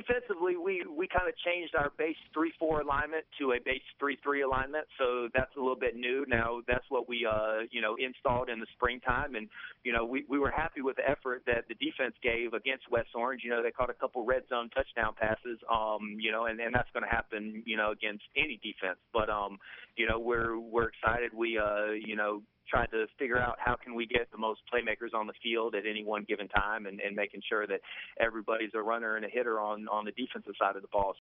defensively, we kind of changed our base 3-4 alignment to a base 3-3 alignment, so that's a little bit new. Now that's what we installed in the springtime, and we were happy with the effort that the defense gave against West Orange. They caught a couple red zone touchdown passes, and that's going to happen against any defense. But we're excited. We tried to figure out how can we get the most playmakers on the field at any one given time, and making sure that everybody's a runner and a hitter on the defensive side of the ball.